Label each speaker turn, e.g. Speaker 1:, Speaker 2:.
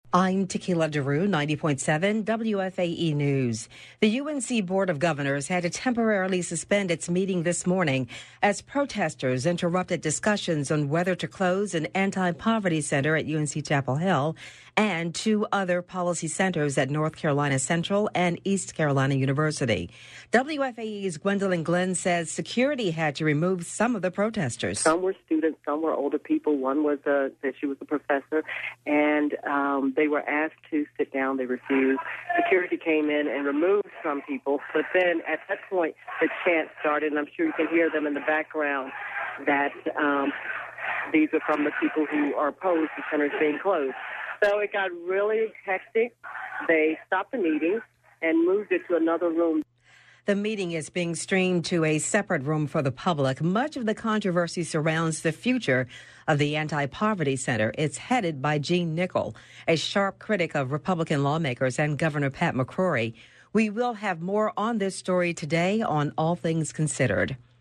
Speaker 1: I'm Tequila DeRue, 90.7 WFAE News. The UNC Board of Governors had to temporarily suspend its meeting this morning as protesters interrupted discussions on whether to close an anti-poverty center at UNC Chapel Hill and two other policy centers at North Carolina Central and East Carolina University. WFAE's Gwendolyn Glenn says security had to remove some of the protesters.
Speaker 2: Some were students, some were older people. One was she was a professor, and they were asked to sit down. They refused. Security came in and removed some people, but then at that point, the chant started, and I'm sure you can hear them in the background, that these are from the people who are opposed to centers being closed. So it got really hectic. They stopped the meeting and moved it to another room.
Speaker 1: The meeting is being streamed to a separate room for the public. Much of the controversy surrounds the future of the Anti-Poverty Center. It's headed by Gene Nickel, a sharp critic of Republican lawmakers and Governor Pat McCrory. We will have more on this story today on All Things Considered.